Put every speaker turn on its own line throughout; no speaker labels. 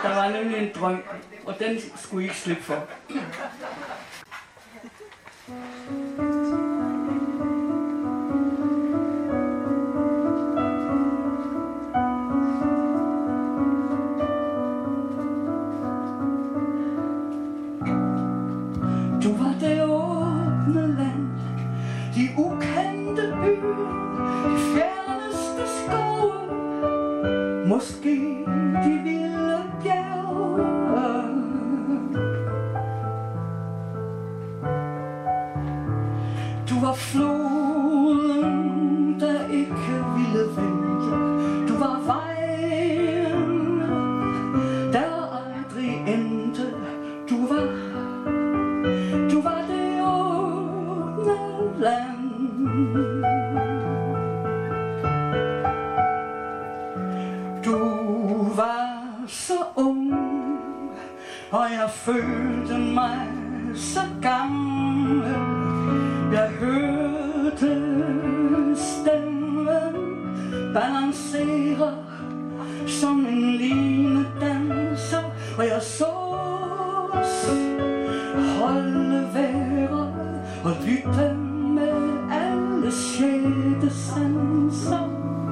Der var nemlig en drøm, og den skulle I ikke slippe for. Du var det åbne land, de ukendte byer, de fjerneste skove, måske de vilde bjerge. Du var floden, der ikke ville vente. Du var vejen, der aldrig endte. Du var det åbne land. Du var så ung, og jeg følte mig så gammel. Jeg hørte stemmen balancere som en linedanser, og jeg så os holde vejret og lytte med alle sjette sanser.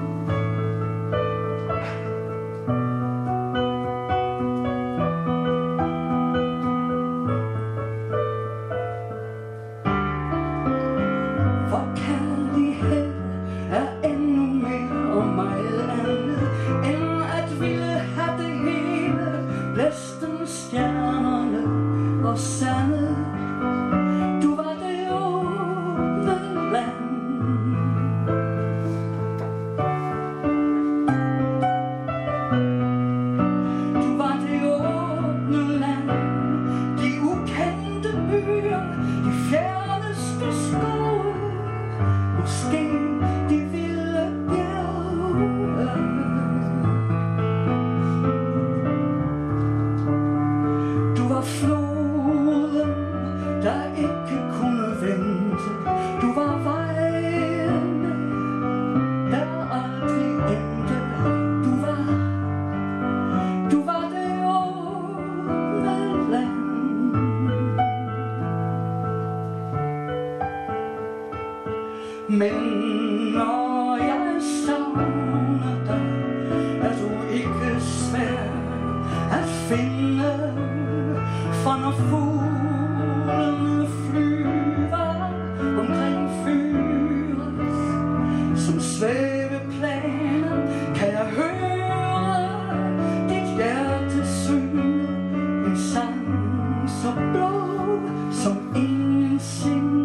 Men når jeg savner dig, er du ikke svær at finde. For når fuglene flyver omkring fyret som svæveplaner, kan jeg høre dit hjerte synge en sang så blå som ingen sinde.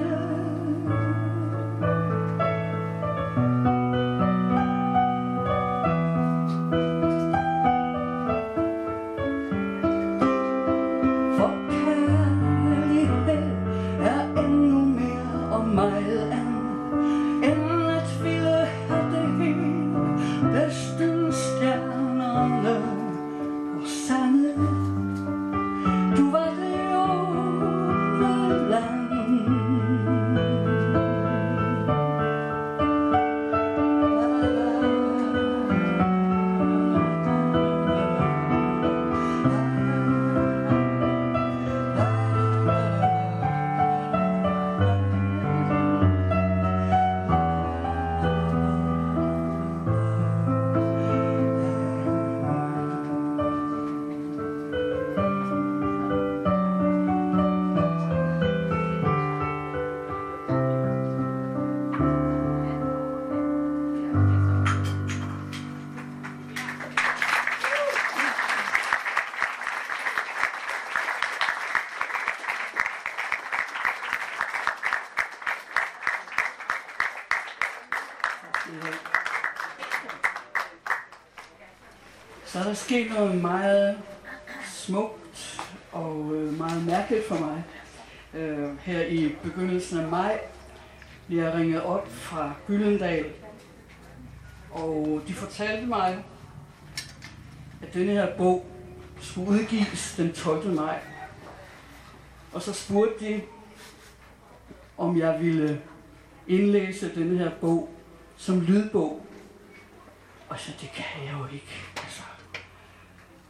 Så er der sket noget meget smukt og meget mærkeligt for mig. Her i begyndelsen af maj bliver jeg ringet op fra Gyldendal, og de fortalte mig, at denne her bog skulle udgives den 12. maj. Og så spurgte de, om jeg ville indlæse denne her bog som lydbog. Og så det kan jeg jo ikke. Altså.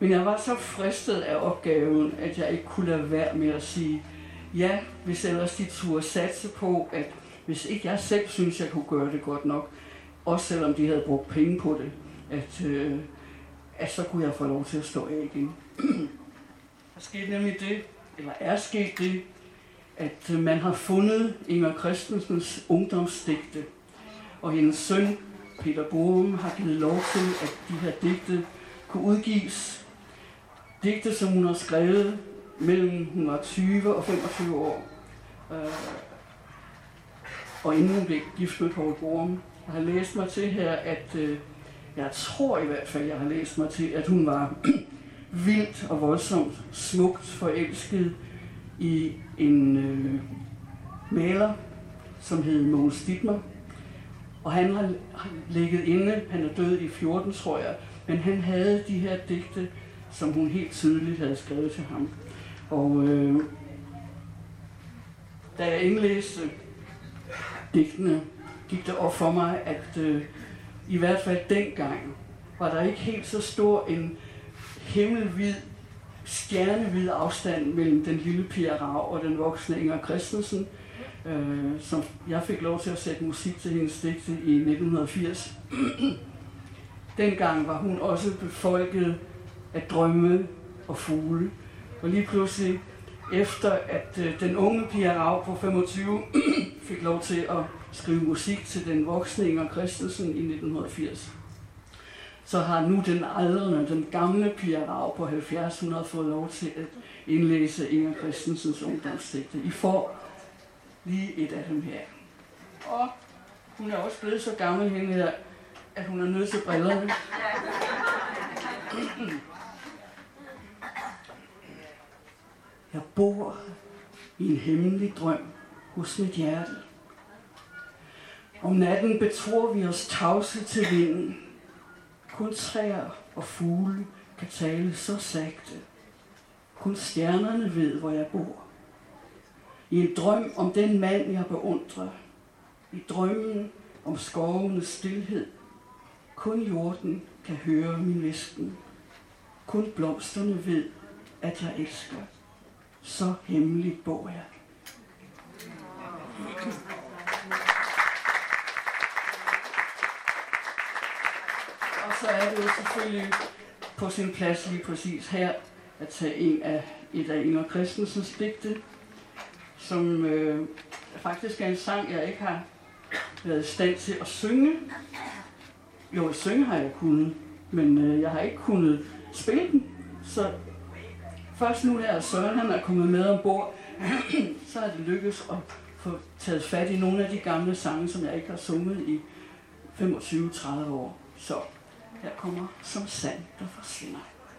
Men jeg var så fristet af opgaven, at jeg ikke kunne lade være med at sige, ja, hvis ellers de turde satse på, at hvis ikke jeg selv synes, jeg kunne gøre det godt nok, også selvom de havde brugt penge på det, at så kunne jeg få lov til at stå af igen. Der skete nemlig det, eller er sket det, at man har fundet Inger Christensens ungdomsdigte, og hendes søn, Peter Borum, har givet lov til, at de her digte kunne udgives. Digte, som hun har skrevet mellem hun var 20 og 25 år. Og inden hun blev gift med Poul Borum. Jeg har læst mig til her, at jeg tror i hvert fald, jeg har læst mig til, at hun var vildt og voldsomt smukt forelsket i en maler, som hed Mogens Dittmer. Og han har ligget inde, han er død i 14, tror jeg, men han havde de her digte, som hun helt tydeligt havde skrevet til ham. Og da jeg indlæste digtene, gik det op for mig, at i hvert fald dengang var der ikke helt så stor en himmelvid, stjernehvid afstand mellem den lille Pia Rau og den voksne Inger Christensen, som jeg fik lov til at sætte musik til hendes digte i 1980. Dengang var hun også befolket af drømme og fugle. Og lige pludselig, efter at den unge Pia Rau på 25 fik lov til at skrive musik til den voksne Inger Christensen i 1980, så har nu den aldrende, den gamle Pia Rau på 70, hun har fået lov til at indlæse Inger Christensens ungdomsdigte. I får lige et af dem her. Og hun er også blevet så gammel hende her, at hun er nødt til brillerne. Jeg bor i en hemmelig drøm hos mit hjerte. Om natten betror vi os tavse til vinden. Kun træer og fugle kan tale så sagte. Kun stjernerne ved, hvor jeg bor. I en drøm om den mand, jeg beundrer. I drømmen om skovenes stilhed. Kun jorden kan høre min hvisken. Kun blomsterne ved, at jeg elsker. Så hemmeligt bor jeg. Og så er det jo selvfølgelig på sin plads lige præcis her at tage et af Inger Christensens digte, som faktisk er en sang, jeg ikke har været i stand til at synge. Jo, at synge har jeg kunnet, men jeg har ikke kunnet spille den. Så først nu her, Søren han er kommet med ombord, så er det lykkedes at få taget fat i nogle af de gamle sange, som jeg ikke har sunget i 25-30 år. Så her kommer Som sand, der forsvinder.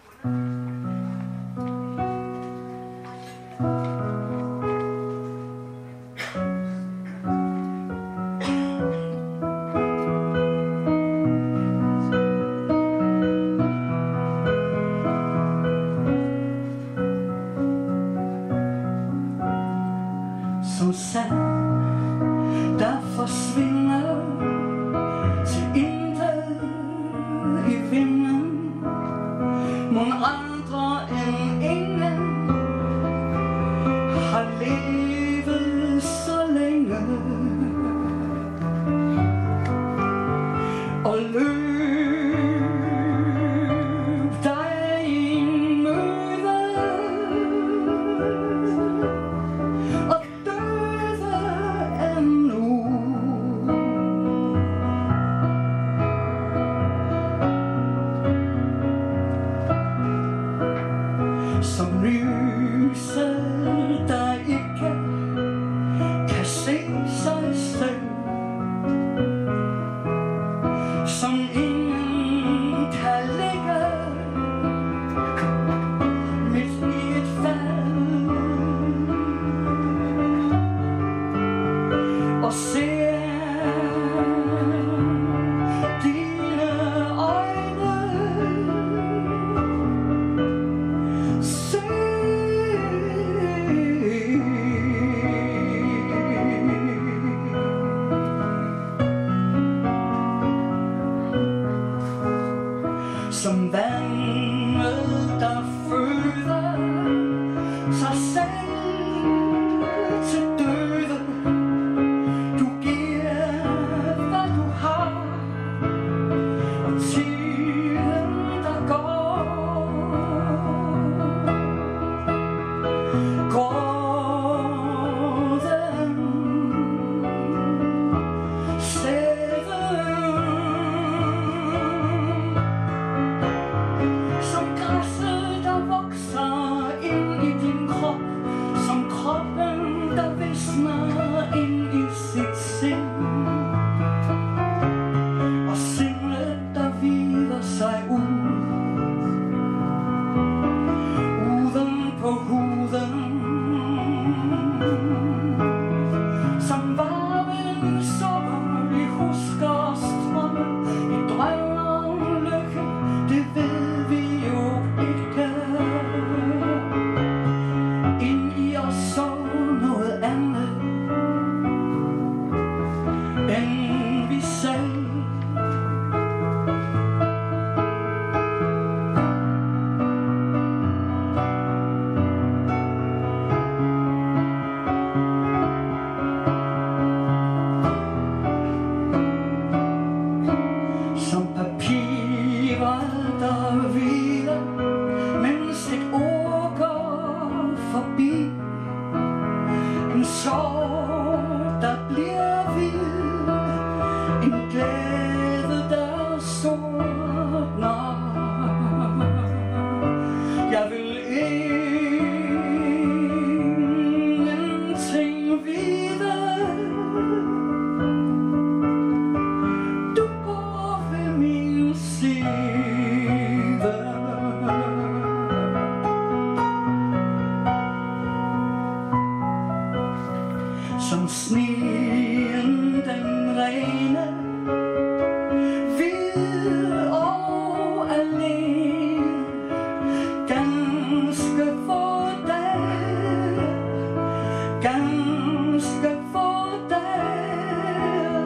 Som sand, der forsvinder til intet i vinden. Mon andre end ingen har levet så længe og løb dig i møde og døde endnu. Som lyset, der ikke kan se sig selv, som ingen kan ligge midt i et fald og se dine øjne, se interesse, der vokser ind i din krop, som kroppen, der visner ind i sit sind. Og sindet, der hviler sig ud, uden på huden, som varmen sukker, vi husker strømme i drømme om lykke, det ved vi jo ikke. Ind i os så noget andet, end vi selv. Som sneen den rene, hvid og alene, ganske få dage, ganske få dage.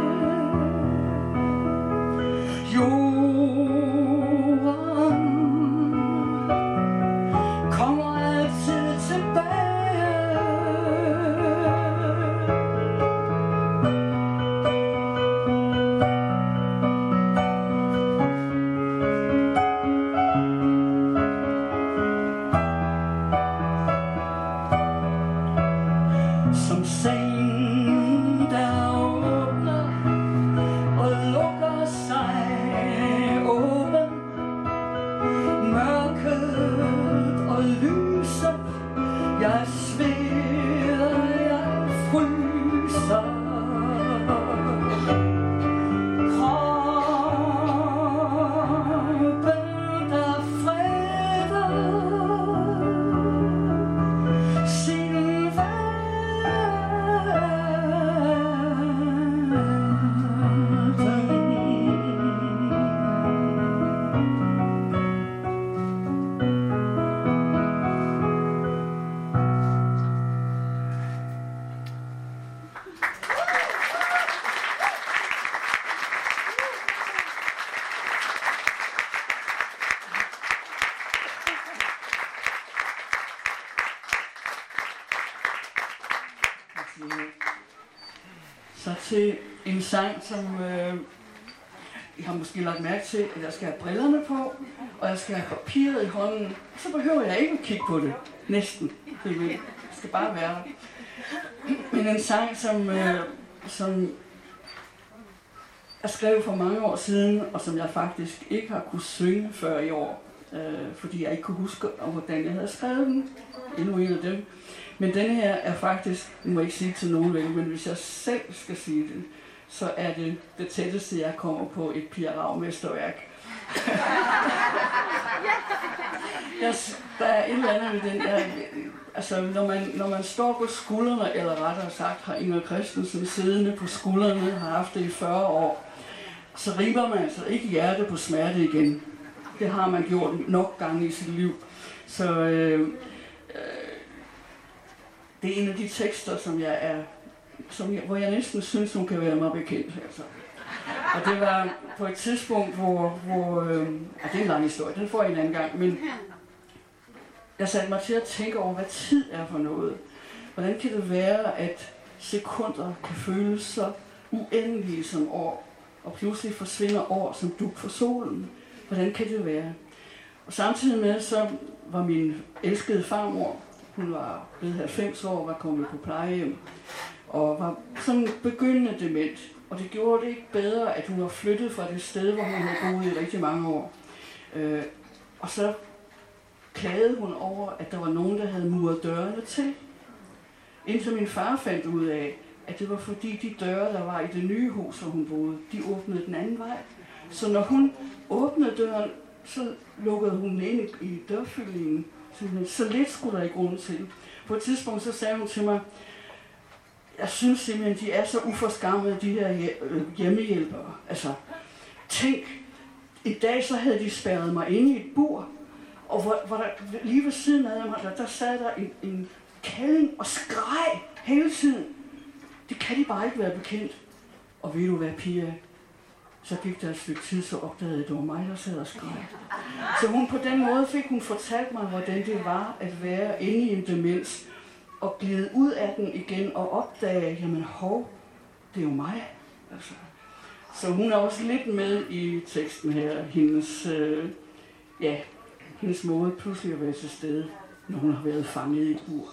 Jorden kommer altid tilbage. Som sengen, der åbner og lukker sig åben, mørket og lyset, jeg sveder, jeg fryser. Kroppen, der freder sin så til en sang, som I har måske lagt mærke til, at jeg skal have brillerne på, og jeg skal have papiret i hånden. Så behøver jeg ikke at kigge på det. Næsten. Det skal bare være der. Men en sang, som jeg skrev for mange år siden, og som jeg faktisk ikke har kunnet synge før i år. Fordi jeg ikke kunne huske, hvordan jeg havde skrevet den. Endnu en af dem. Men denne her er faktisk, nu må jeg ikke sige til nogen vel, men hvis jeg selv skal sige det, så er det tætteste, jeg kommer på et Pia Rau-mesterværk. Der er et eller andet ved den der, altså når man står på skuldrene, eller rettere sagt har Inger Christensen siddende på skuldrene, har haft det i 40 år, så riber man altså ikke hjertet på smerte igen. Det har man gjort nok gange i sit liv. Så det er en af de tekster, hvor jeg næsten synes, hun kan være mig bekendt. Altså. Og det var på et tidspunkt, hvor det er en lang historie, den får jeg en anden gang, men jeg satte mig til at tænke over, hvad tid er for noget. Hvordan kan det være, at sekunder kan føles så uendelige som år, og pludselig forsvinder år som dug for solen? Hvordan kan det være? Og samtidig med, så var min elskede farmor, hun var blevet 90 år, var kommet på plejehjem, og var sådan begyndende dement. Og det gjorde det ikke bedre, at hun var flyttet fra det sted, hvor hun havde boet i rigtig mange år. Og så klagede hun over, at der var nogen, der havde muret dørene til. Indtil min far fandt ud af, at det var fordi de døre, der var i det nye hus, hvor hun boede, de åbnede den anden vej. Så når hun åbnede døren, så lukkede hun ind i dørfyldningen. Så lidt skulle der i grunden til. På et tidspunkt så sagde hun til mig, jeg synes simpelthen, de er så uforskammede, de her hjemmehjælpere. Altså, tænk, i dag så havde de spærret mig inde i et bur, og hvor der, lige ved siden af mig, der sad der en kælling og skreg hele tiden. Det kan de bare ikke være bekendt. Og ved du hvad, Pia? Så gik der et stykke tid, så opdagede jeg, at det var mig, der sad og skreg. Så hun på den måde fik hun fortalt mig, hvordan det var at være inde i en demens, og glide ud af den igen og opdage, jamen hov, det er jo mig. Altså. Så hun er også lidt med i teksten her, hendes måde pludselig at være til stede, når hun har været fanget i et bur.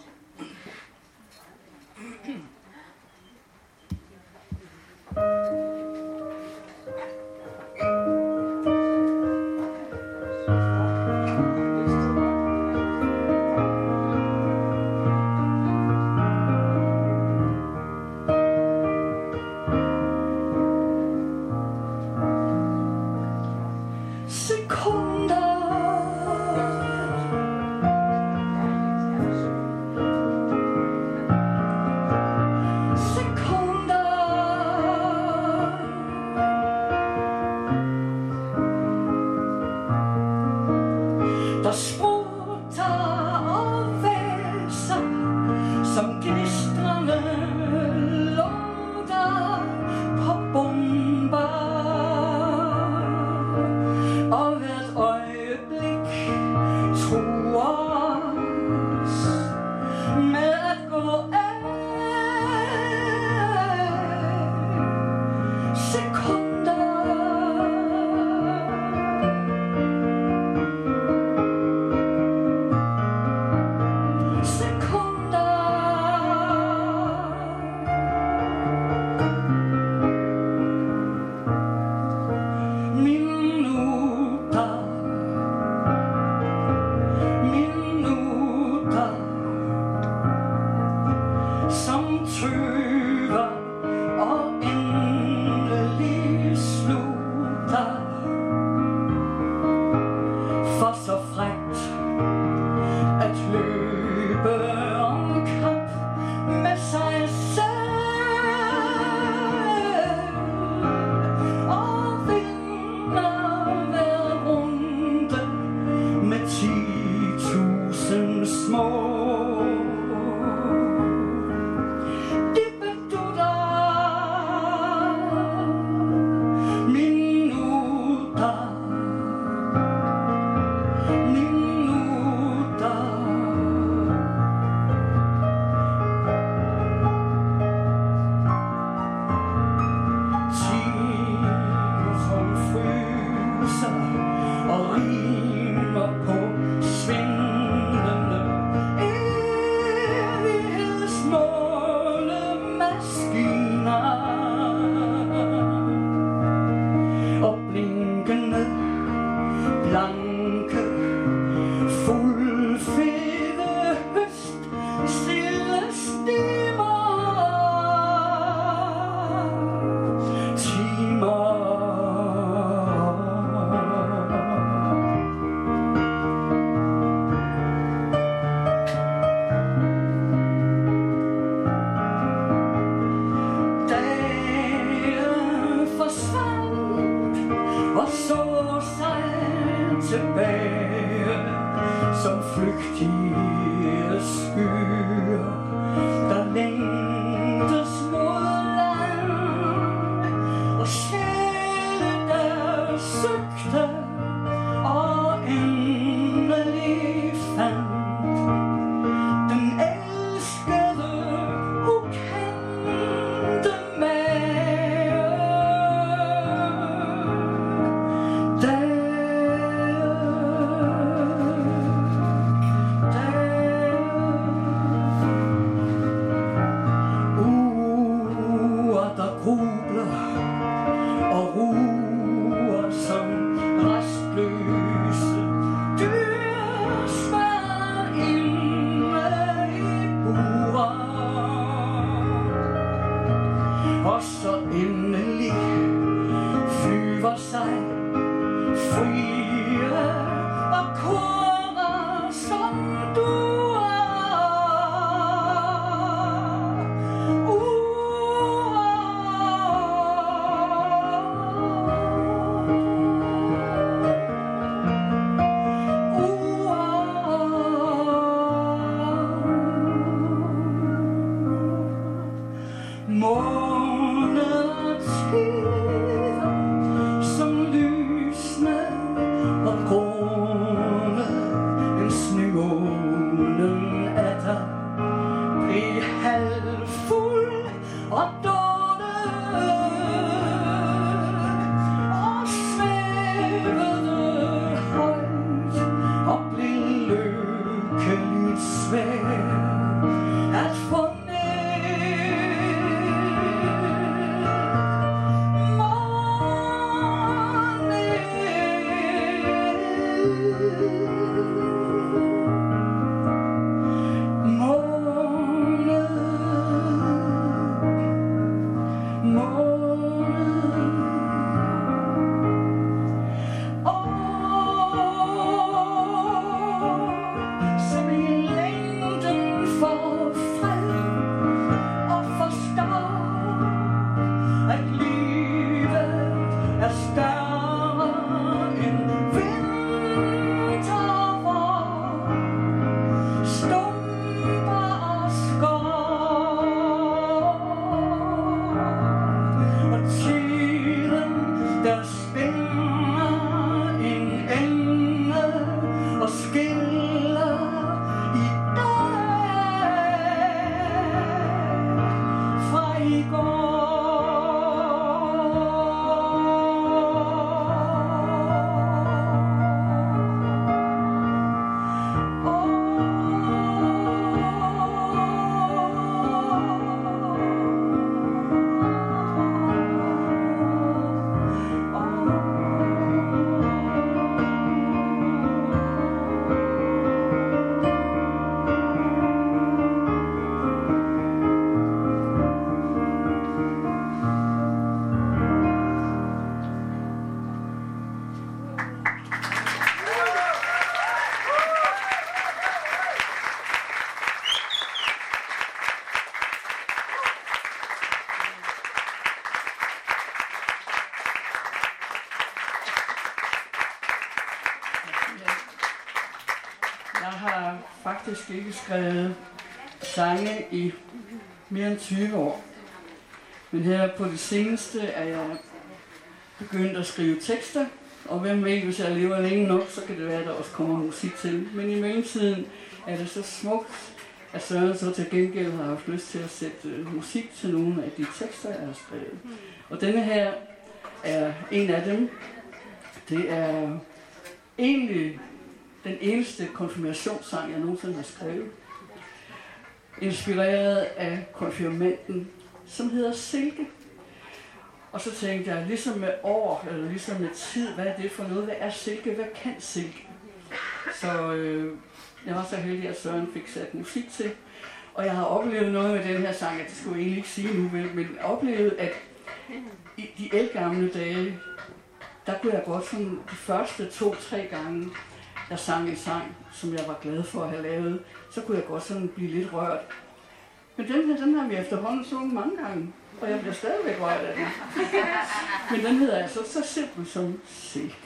Jeg har faktisk ikke skrevet sange i mere end 20 år. Men her på det seneste er jeg begyndt at skrive tekster, og hvem ved, hvis jeg lever længe nok, så kan det være, at der også kommer musik til. Men i mellemtiden er det så smukt, at Søren så til gengæld har haft lyst til at sætte musik til nogle af de tekster, jeg har skrevet. Og denne her er en af dem. Det er egentlig den eneste konfirmationssang, jeg nogensinde har skrevet. Inspireret af konfirmanden, som hedder Silke. Og så tænkte jeg, ligesom med år, eller ligesom med tid, hvad er det for noget? Hvad er silke? Hvad kan silke? Så jeg var så heldig, at Søren fik sat musik til. Og jeg har oplevet noget med den her sang, at det skulle jeg egentlig ikke sige nu, men oplevet, at i de ældgamle dage, der kunne jeg godt sådan de første 2-3 gange, jeg sang en sang, som jeg var glad for at have lavet, så kunne jeg godt sådan blive lidt rørt. Men den har vi efterhånden sunget mange gange, og jeg bliver stadigvæk rørt af den. Men den hedder altså så simpelt som silke.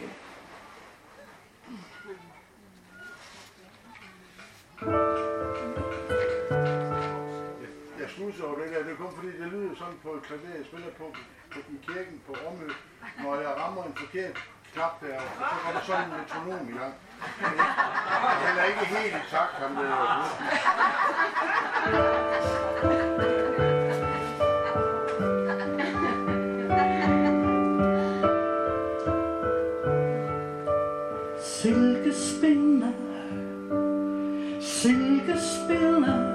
Jeg slusser over det der. Det er kun fordi, det lyder sådan på et klaver, jeg spiller på i kirken på Omø. Når jeg rammer en forkert knap der, så går der sådan en metronom i gang. Den er ikke helt i takt, ham der.
Silke spinner, silke spinner,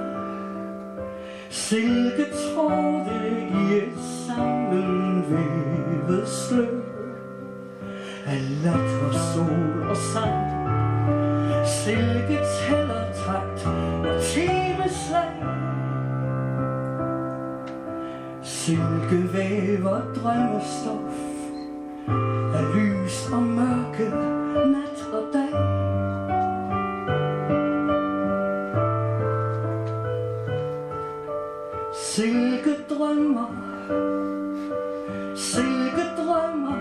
silke tråde i et sammenvævet slør af latter, sol og sang. Silke tæller takt og timeslag. Silke væver drømmestof af lys og mørke, nat og dag. Silke drømmer, silke drømmer,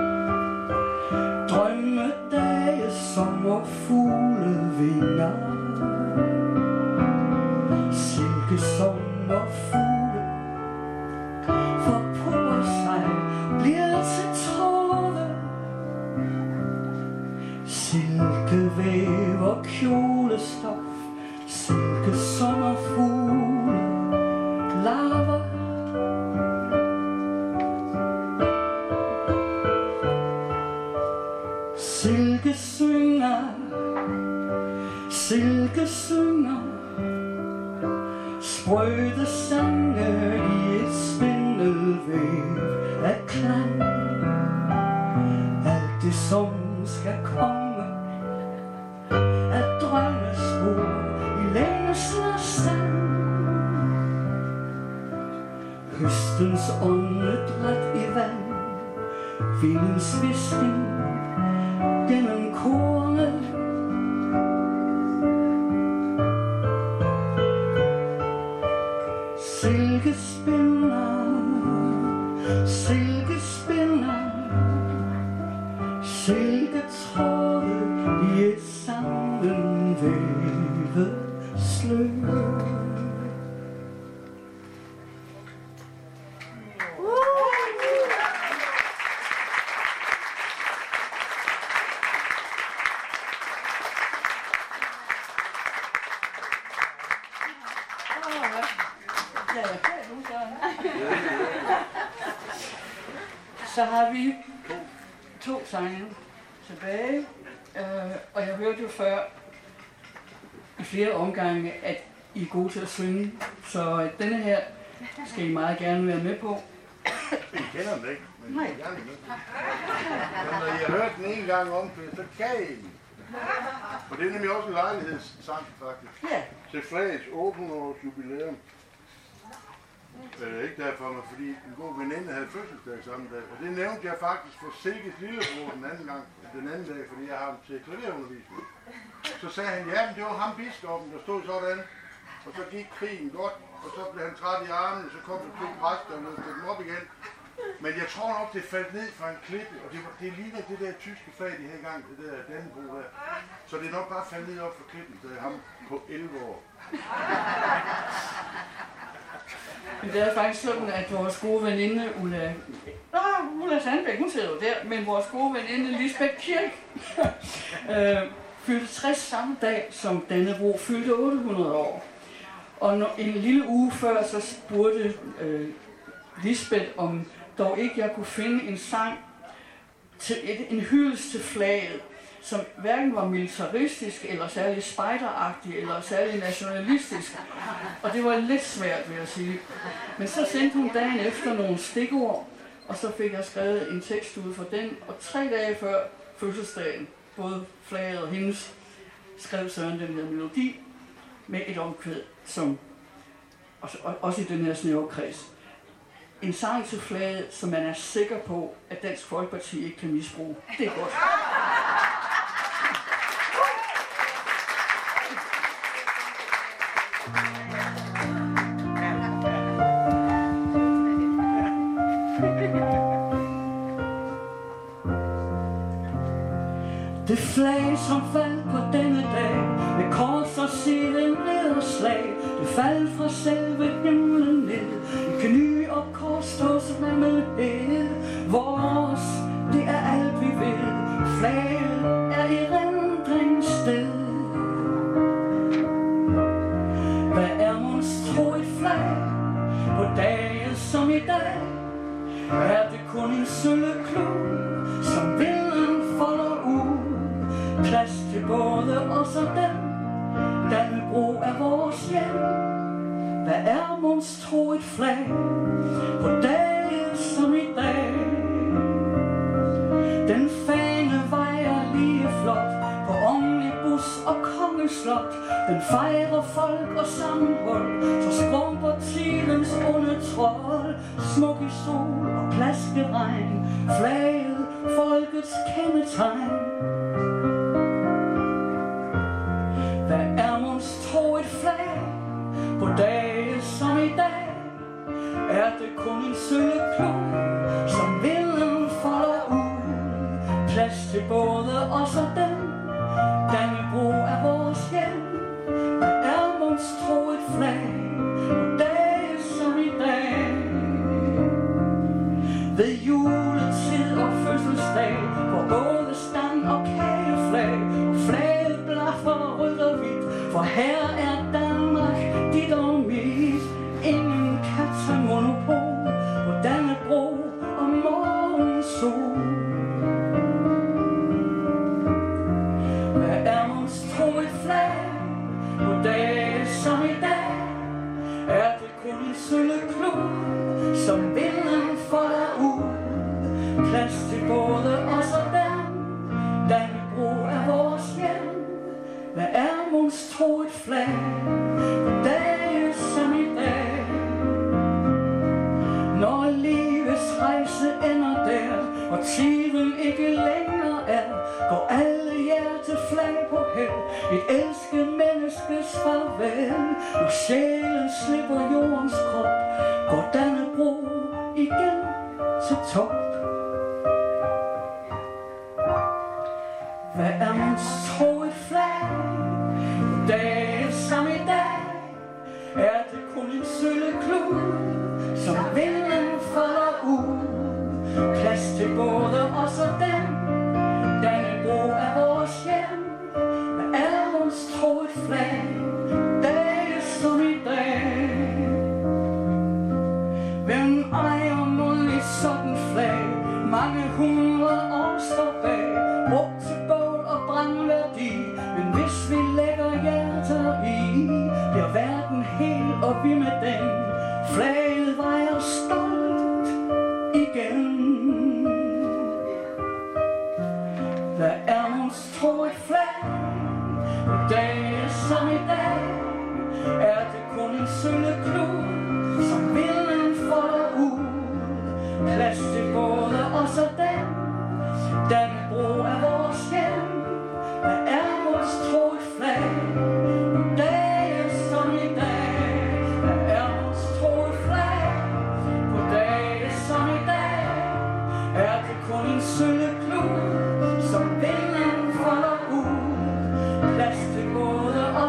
drømmedage, sommerfuglevinger. Silke sommerfugle forpupper sig, bliver til tråde. Silke væver kjolestof, silke sommerfugle larver. Silke synger, silke synger, sprøde sange i et spindelvæv af klang. Alt det som skal komme af drømmespor i længsler stand. Høstens åndedræt i vand, vindens hvisken gennem kornet. Silke spinner, silke spinner, silke tråde i et sammenvævet slør. Så har vi to sange tilbage, og jeg hørte jo før i flere omgange, at I er gode til at synge, så denne her skal I meget gerne være med på.
I kender den ikke, men I er gerne med. Men når I har hørt den en gang om, så kan I den. For det er nemlig også en lejlighedssang, faktisk.
Ja.
Til Frederiks 800-års jubilæum. Ikke derfor, men fordi en god veninde havde fødselsdag samme dag. Og det nævnte jeg faktisk for Silkes lillebror den anden dag, fordi jeg har ham til klaverundervisning. Så sagde han, ja, men det var ham biskoppen, der stod sådan. Og så gik krigen godt, og så blev han træt i armen, så kom der to præster og løftede dem op igen. Men jeg tror nok, det faldt ned fra en klippe, og det ligner det der tyske flag, de havde engang, det der Dannebro der. Så det er nok bare faldet ned op fra klippen, da jeg ham på 11 år.
Men det er faktisk sådan, at vores gode veninde Ulla Sandbæk, hun sidder jo der, men vores gode veninde Lisbeth Kirk fyldte 60 samme dag, som Dannebro fyldte 800 år. Og en lille uge før, så spurgte Lisbeth, om dog ikke jeg kunne finde en sang til en hyldest til flaget, som hverken var militaristisk, eller særlig spejderagtig, eller særlig nationalistisk. Og det var lidt svært, vil jeg sige. Men så sendte hun dagen efter nogle stikord, og så fik jeg skrevet en tekst ud for den. Og 3 dage før fødselsdagen, både flaget og hendes, skrev Søren den her melodi med et omkvæd, som også i den her snævre kreds. En sang til flaget, som man er sikker på, at Dansk Folkeparti ikke kan misbruge. Det er godt. Det flag, som faldt på denne dag, med kors og siden nederslag, det faldt fra selve himlen ned, i kny og korståsvammelhed. Vores, det er alt vi vil, flaget er erindringssted. Hvad er monstro et flag, på dage som i dag? Er det kun en sølvklud, som vinden folder ud? Plads til både os og dem, Dannebro er vores hjem. Hvad er monstro et flag, på dage som i dag? Den fane vejer lige flot, på omnibus og kongeslot. Den fejrer folk og sammenhold, så skrumper tidens onde trold. Smuk i sol og plaskeregn, flaget folkets kendetegn. Hvad er monstro et flag, på dage som i dag? Er det kun en sølvklud, som vinden folder ud? Plads til både os og dem, Dannebro er vores hjem. Hvad er monstro et flag, på dage som i dag? Ved juletid og fødselsdag, hvor både stang og kageflag, og flaget blaffer rødt og hvidt, for her er Danmark dit og mit. Ingen kan tage monopol på Dannebro og morgensol. Hvad er monstro et flag, på dage som i dag? Er det kun en sølvklud, som vinden folder ud? Plads til både os og dem, Dannebro er vores hjem. Hvad er monstro et flag, på dage som i dag? Når livets rejse ender der, og tiden ikke længere er, går alle hjerteflag på held, et elsket menneskes farvel. Når sjælen slipper jordens krop, går Dannebro igen til top. Hvad er monstro et flag, på dage som i dag? Er det kun en sølvklud, som vinden folder ud? Plads til både os og dem, Dannebro er vores hjem. Hvad er monstro et flag, dage som i dag? Hvem ejer mon et sådan flag? Mange hundrede år står bag, brugt til bål og brandværdi.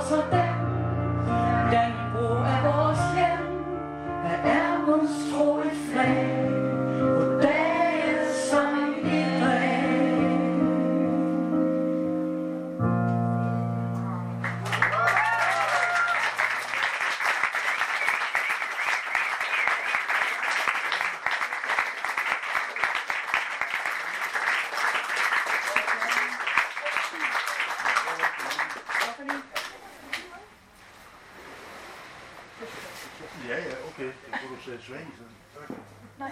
os og dem. Dannebrog er vores hjem. Her er vores tro et flag. På dage som i dag.
Ja, okay. Det kunne du sætte sving sådan.
Nej.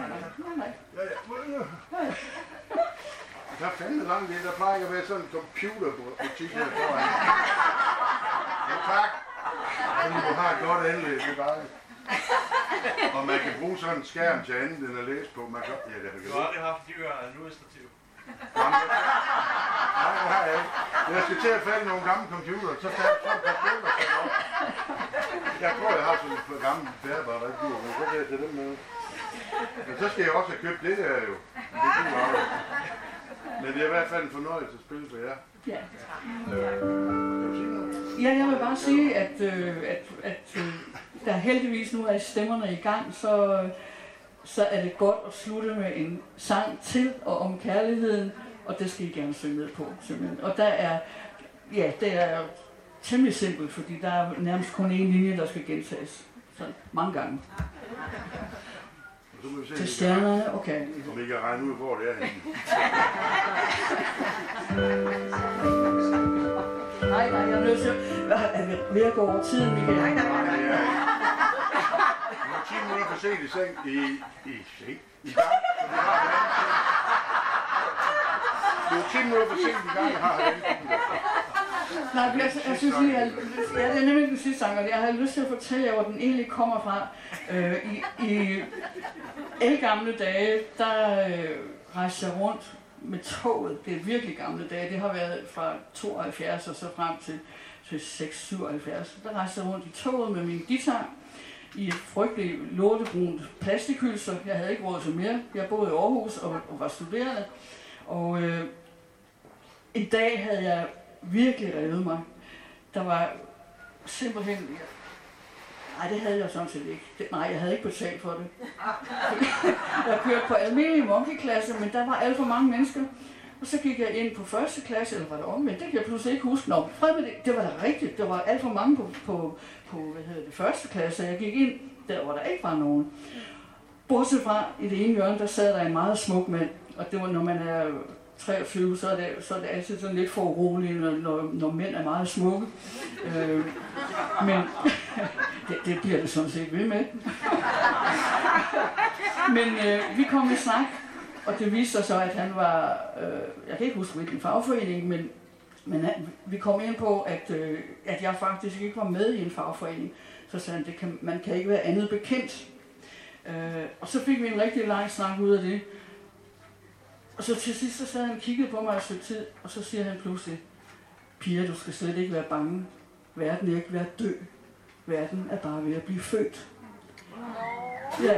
Ja. Der er fandme langt det. Der plejer ikke at være sådan en computerbutik her foran. Ja, tak. Du har et godt anlæg, det er dejligt. Og man kan bruge sådan en skærm til andet end at læse på. Man kan... Ja, det
Du har aldrig haft dyr administrativ.
Nej, det har jeg ikke. Jeg skal til at falde nogle gamle computer, så falder sådan et par stykker sådan op. Jeg tror, jeg har sådan et gammelt bærbart retur, men så kan jeg tage dem med. Men så skal jeg også have købt det der jo. Det er meget. Men det er i hvert fald en fornøjelse at spille for jer.
Ja.
Kan du sige noget?
Ja, jeg vil bare sige, at der heldigvis nu er stemmerne i gang, så er det godt at slutte med en sang til og om kærligheden, og det skal I gerne synge med på, simpelthen. Og der er, ja, det er temmelig simpelt, fordi der er nærmest kun én linje, der skal gentages. Så mange gange. Til stjernerne, okay.
Om I kan regne ud, hvor det er henne.
Nej, jeg er nødt til at ved at gå over tiden, Michael.
Nej. Du er 10 minutter for sent i seng. I gang. Du er 10 minutter for sent i gang, jeg har halvanden.
Nej, jeg synes lige, at det er nemlig den sidste sang, og jeg har lyst til at fortælle jer, hvor den egentlig kommer fra. I ældgamle dage, der rejste jeg rundt med toget. Det er virkelig gamle dage. Det har været fra 72 og så frem til 6-77. Der rejste jeg rundt i toget med min guitar i et frygteligt lortebrunt plastikhylster. Jeg havde ikke råd til mere. Jeg boede i Aarhus og var studerende. Og en dag havde jeg virkelig revet mig. Der var simpelthen... Nej, det havde jeg sådan set ikke. Nej, jeg havde ikke betalt for det. Jeg kørte på almindelig monkeyklasse, men der var alt for mange mennesker. Og så gik jeg ind på første klasse, eller var det omvendt? Det kan jeg pludselig ikke huske. Nå, det var da rigtigt. Der var alt for mange på første klasse. Jeg gik ind der, hvor der ikke var nogen. Bortset fra, i det ene hjørne, der sad der en meget smuk mand. Og det var, når man er 23, så er det altid sådan lidt for uroligt, når mænd er meget smukke. Men det bliver det sådan set ved med. Men vi kom i snak, og det viste sig så, at han var, jeg kan ikke huske hvilken fagforening, men vi kom ind på, at jeg faktisk ikke var med i en fagforening. Så sagde han, man kan ikke være andet bekendt. Og så fik vi en rigtig lang snak ud af det. Og så til sidst så sad han og kiggede på mig et stykke tid, og så siger han pludselig, Pia, du skal slet ikke være bange. Verden er ikke ved at dø. Verden er bare ved at blive født. Ja.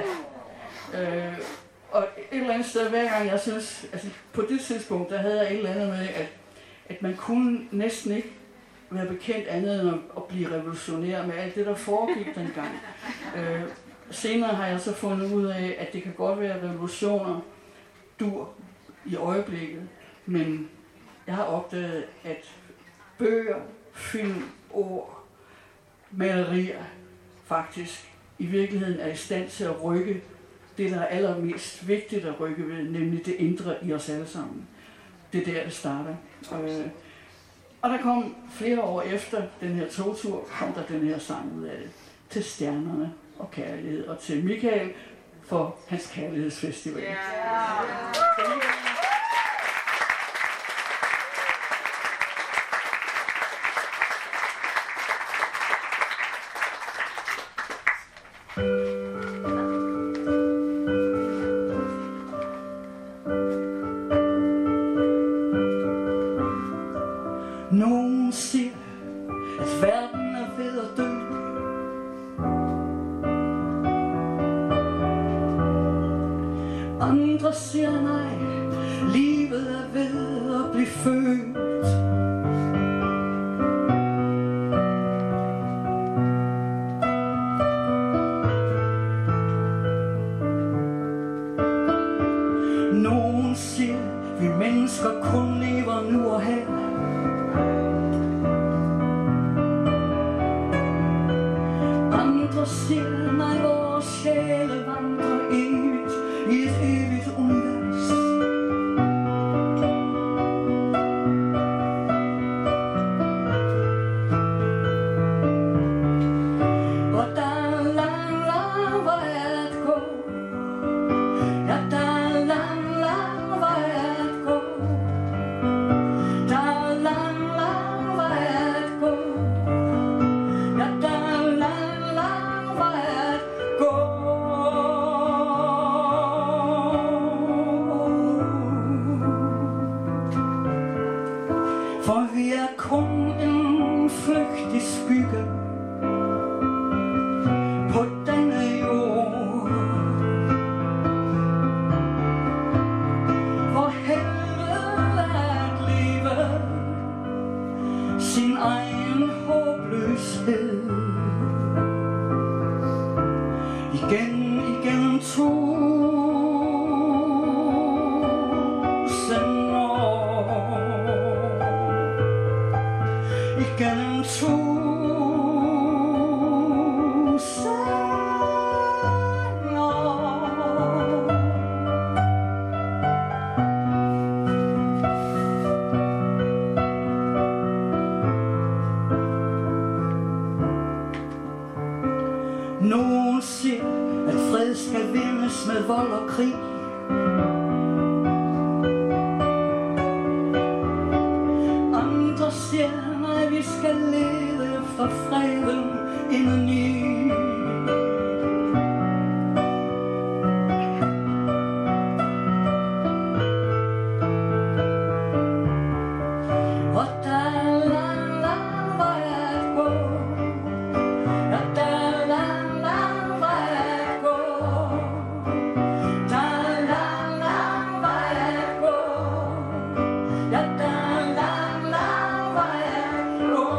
Og et eller andet sted, hver gang jeg synes, altså på det tidspunkt, der havde jeg et eller andet med, at man kunne næsten ikke være bekendt andet end at blive revolutionær med alt det, der foregik dengang. Senere har jeg så fundet ud af, at det kan godt være revolutioner dur i øjeblikket, men jeg har opdaget, at bøger, film, ord, malerier faktisk i virkeligheden er i stand til at rykke det, der er allermest vigtigt at rykke ved, nemlig det indre i os alle sammen. Det er der, det starter. Og der kom flere år efter den her togtur, kom der den her sang ud af det. Til stjernerne og kærlighed, og til Michael for hans kærlighedsfestival. Yeah. Nogen siger, at verden er ved at dø. Andre siger nej, livet er ved at blive født. ser, nej, vores sjæle vandrer evigt i et evigt univers. Og der er lang, lang vej at gå. Ja, der er lang, lang vej at gå. Der er lang, lang vej at gå. Ja, der er lang, lang vej at gå. For vi er kun en flygtig skygge på denne jord. For helvede at leve sin egen håbløshed. Igen 1000 år. Igen 1000 år. Nogen siger, at fred skal vindes med vold og krig. Andre siger, nej, vi skal lede efter freden indeni. Og der er lang, lang vej at gå. Ja, der er lang, lang vej at gå. Der er lang, lang vej at gå. Ja, der er lang, lang vej at gå.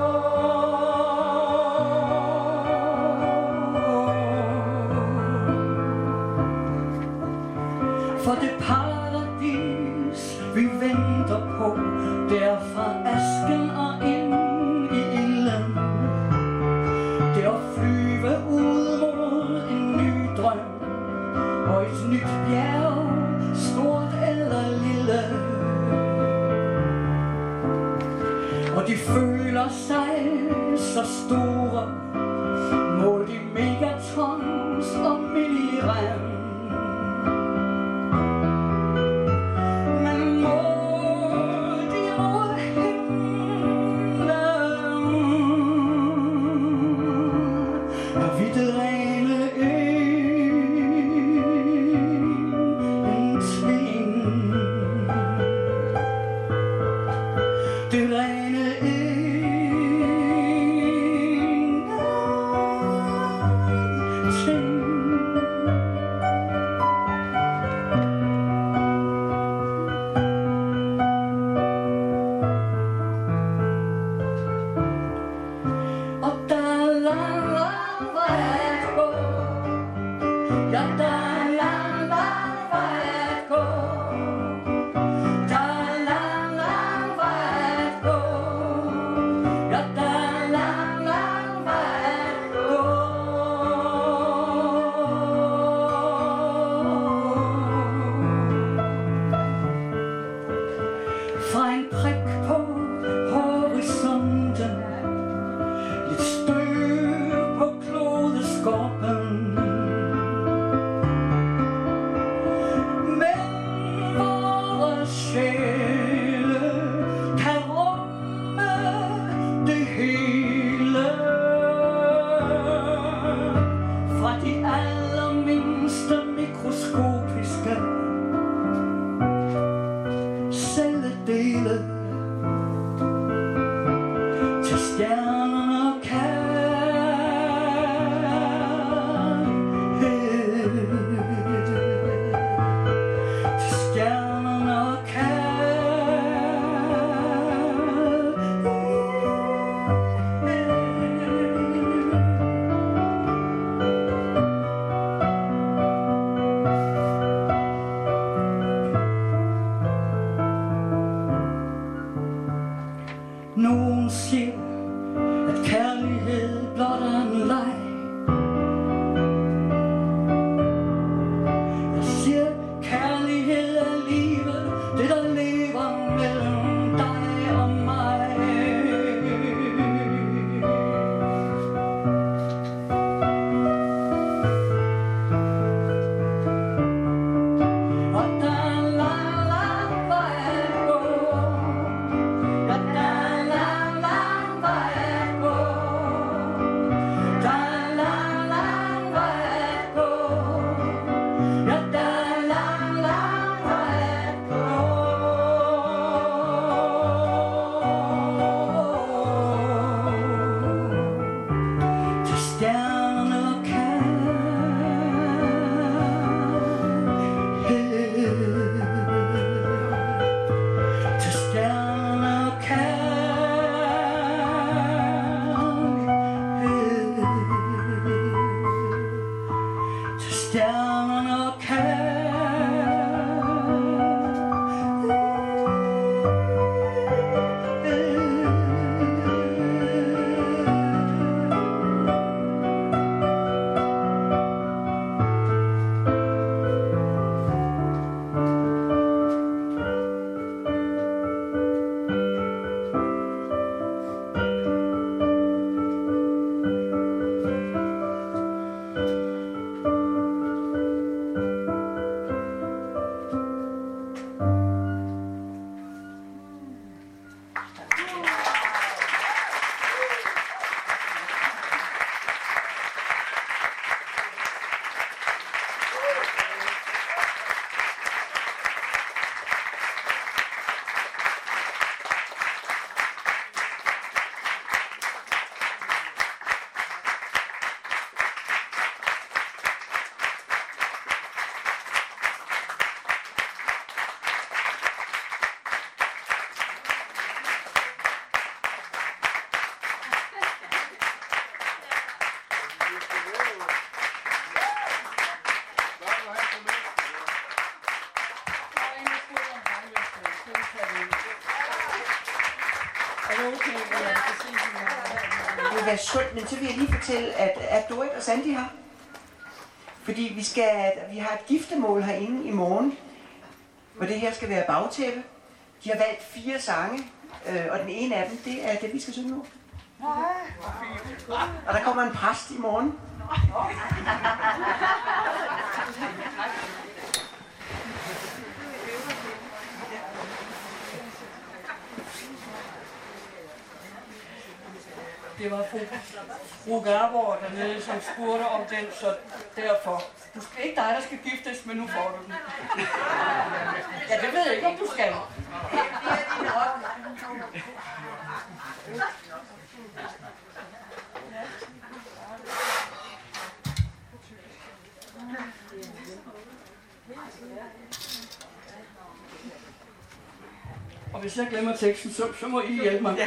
For det paradis, vi venter på, det er fra asken og ind i ilden. Det er at flyve ud mod en ny drøm og et nyt bjerg, stort eller lille. Og de føler sig så store, målt i megatons og milligram. Men målt imod himlen er vi det rene
vil være sundt, men så vil jeg lige fortælle, at Dorit og Sandy her. Fordi vi har et giftermål herinde i morgen, hvor det her skal være bagtæppe. De har valgt 4 sange, og den ene af dem, det er det, vi skal synge nu. Og der kommer en præst i morgen.
Det var fru Garborg dernede, som spurgte om den, så derfor. Du skal ikke dig, der skal giftes, men nu får du den. Ja, det ved jeg ikke, om du skal. Og hvis jeg glemmer teksten, så må I hjælpe mig. Ja.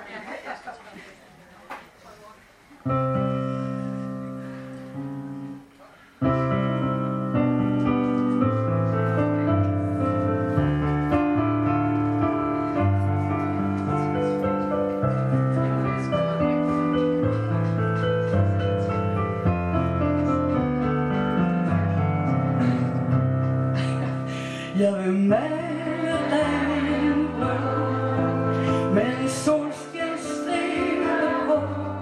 Jeg vil male dagen rød med en solskensstribe på.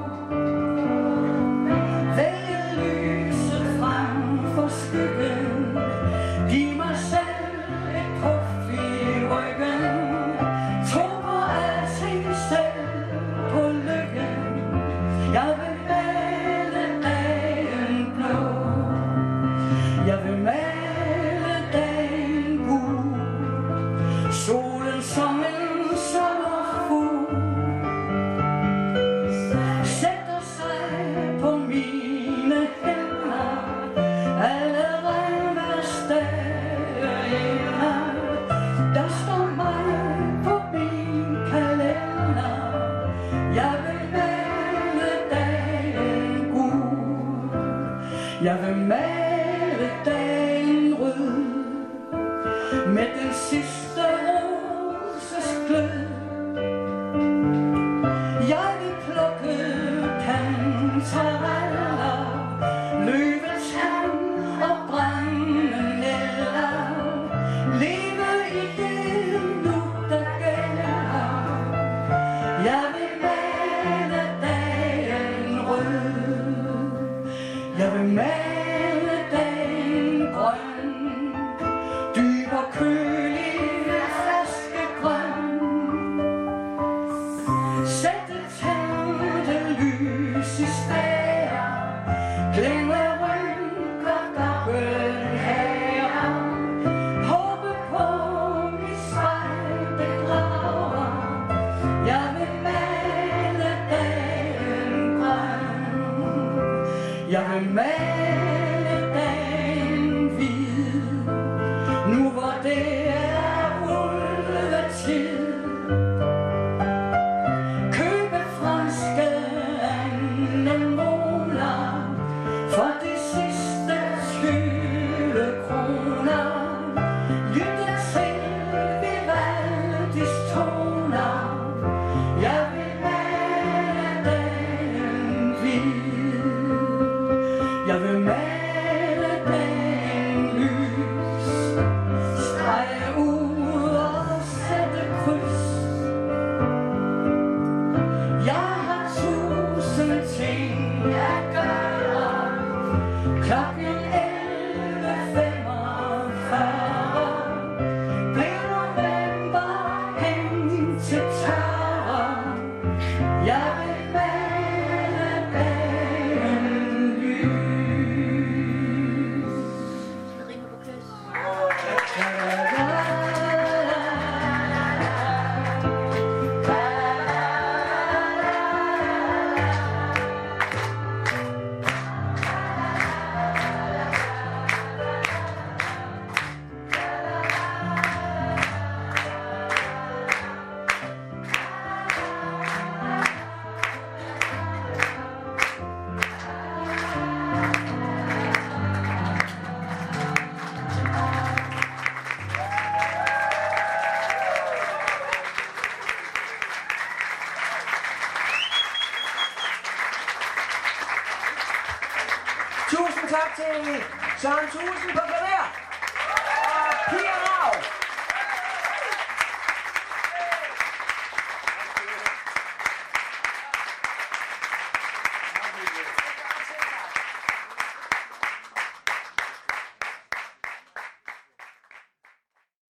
Vælge lyset frem for skyggen. Giv mig selv et puff i ryggen. Tro på alting selv på lykken. Jeg vil male dagen blå. Jeg vil male dagen gul. Solen som en sommerfugl sætter sig på mine hænder. Alle regnværsdager, der står mig på min kalender. Jeg vil male dagen gul. Jeg vil male dagen rød med den sidste roses glød. Jeg vil plukke kantareller, løvetand og brændenælder. Leve i det nu, der gælder. Jeg vil male dagen rød. Jeg vil male dagen grøn. Dyb og kølig flaskegrøn. Sætte tændte lys i stager. Glemme rynker, gammel herre. Håbe på mit spejl begraver. Jeg vil male dagen grøn. Jeg vil male dagen hvid. Nu hvor det er ulvetid. Købe franske anemoner for de sidste 20 kroner. Lytte til Vivaldis toner. Jeg vil male dagen hvid. Jeg vil male
Tusind tak til Søren Thusen på klaver.